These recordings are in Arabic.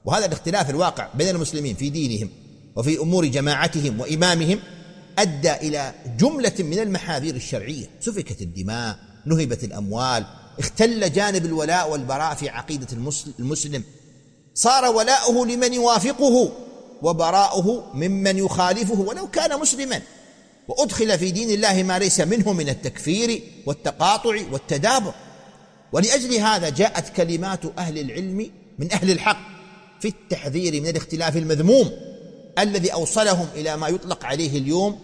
وهذا الاختلاف الواقع بين المسلمين في دينهم وفي أمور جماعتهم وإمامهم أدى إلى جملة من المحاذير الشرعية، سفكت الدماء، نهبت الأموال، اختل جانب الولاء والبراء في عقيدة المسلم، صار ولاؤه لمن يوافقه وبراؤه ممن يخالفه ولو كان مسلما، وأدخل في دين الله ما ليس منه من التكفير والتقاطع والتدابر. ولأجل هذا جاءت كلمات أهل العلم من أهل الحق في التحذير من الاختلاف المذموم الذي أوصلهم إلى ما يطلق عليه اليوم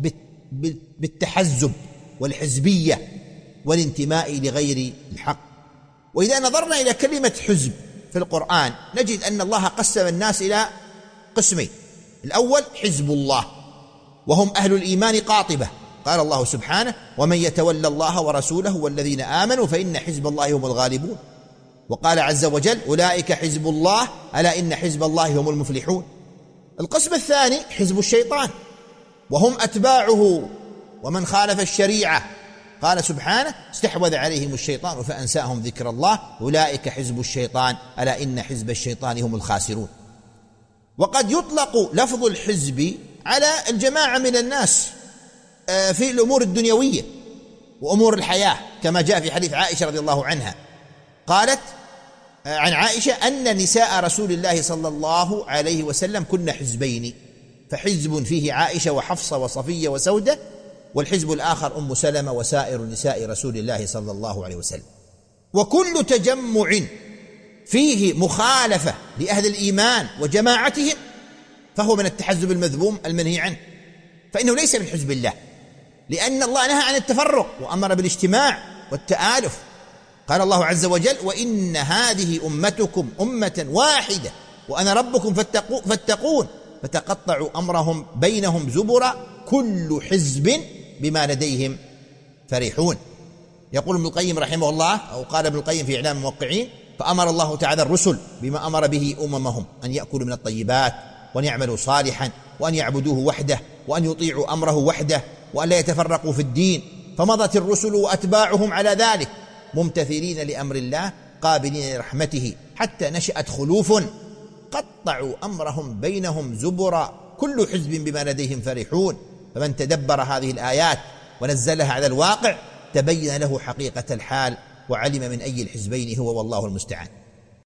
بالتحزب والحزبية والانتماء لغير الحق. وإذا نظرنا إلى كلمة حزب في القرآن نجد أن الله قسم الناس إلى قسمين: الأول حزب الله وهم أهل الإيمان قاطبة، قال الله سبحانه: ومن يتولى الله ورسوله والذين آمنوا فإن حزب الله هم الغالبون. وقال عز وجل: أولئك حزب الله ألا إن حزب الله هم المفلحون. القسم الثاني حزب الشيطان وهم أتباعه ومن خالف الشريعة، قال سبحانه: استحوذ عليهم الشيطان فأنساهم ذكر الله أولئك حزب الشيطان ألا إن حزب الشيطان هم الخاسرون. وقد يطلق لفظ الحزب على الجماعة من الناس في الأمور الدنيوية وأمور الحياة، كما جاء في حديث عائشة رضي الله عنها، قالت عن عائشة أن نساء رسول الله صلى الله عليه وسلم كن حزبين، فحزب فيه عائشة وحفصة وصفية وسودة، والحزب الآخر أم سلمة وسائر نساء رسول الله صلى الله عليه وسلم. وكل تجمع فيه مخالفة لأهل الإيمان وجماعتهم فهو من التحزب المذموم المنهي عنه، فإنه ليس من حزب الله، لأن الله نهى عن التفرق وأمر بالاجتماع والتآلف. قال الله عز وجل: وإن هذه أمتكم أمة واحدة وأنا ربكم فاتقون فتقطعوا أمرهم بينهم زبرا كل حزب بما لديهم فرحون. يقول ابن القيم رحمه الله، أو قال ابن القيم في إعلام الموقعين: فأمر الله تعالى الرسل بما أمر به أممهم أن يأكلوا من الطيبات وأن يعملوا صالحا وأن يعبدوه وحده وأن يطيعوا أمره وحده وأن لا يتفرقوا في الدين، فمضت الرسل وأتباعهم على ذلك ممتثلين لأمر الله قابلين لرحمته حتى نشأت خلوف قطعوا أمرهم بينهم زبرا كل حزب بما لديهم فرحون. فمن تدبر هذه الآيات ونزلها على الواقع تبين له حقيقة الحال وعلم من أي الحزبين هو، والله المستعان.